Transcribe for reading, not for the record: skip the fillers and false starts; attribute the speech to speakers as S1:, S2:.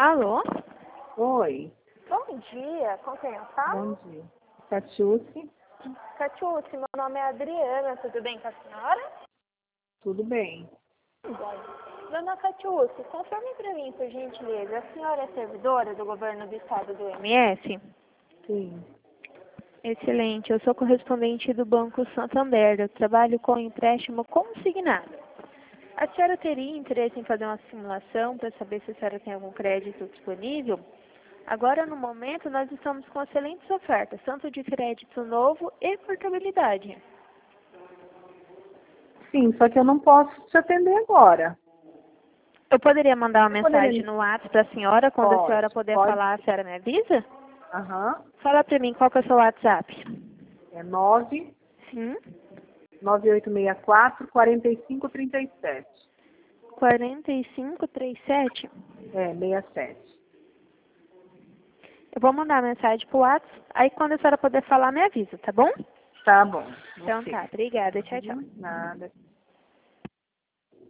S1: Alô?
S2: Oi,
S1: Bom dia, com quem eu falo?
S2: bom dia. Catiúce,
S1: Catiúce, meu nome é Adriana, tudo bem com a senhora?
S2: tudo bem?
S1: Bom. Dona Catiúce, confirme para mim, por gentileza, a senhora é servidora do governo do estado do MS?
S2: Sim.
S1: Excelente, eu sou correspondente do Banco Santander, eu trabalho com empréstimo consignado. A senhora teria interesse em fazer uma simulação para saber se a senhora tem algum crédito disponível? Agora, no momento, nós estamos com excelentes ofertas, tanto de crédito novo e portabilidade.
S2: Sim, só que eu não posso te atender agora.
S1: Eu poderia mandar uma
S2: Você
S1: mensagem
S2: poderia...
S1: no WhatsApp para a senhora, quando a senhora puder
S2: Pode.
S1: falar, a senhora me avisa?
S2: Aham.
S1: Fala para mim, qual que é o seu WhatsApp?
S2: É 9
S1: Sim,
S2: 9864 4537.
S1: 4537.
S2: É, 67.
S1: Eu vou mandar a mensagem pro WhatsApp, aí quando a senhora puder falar, me avisa, tá bom?
S2: Tá bom.
S1: Então
S2: Ok.
S1: tá, obrigada, tchau, tchau.
S2: Nada.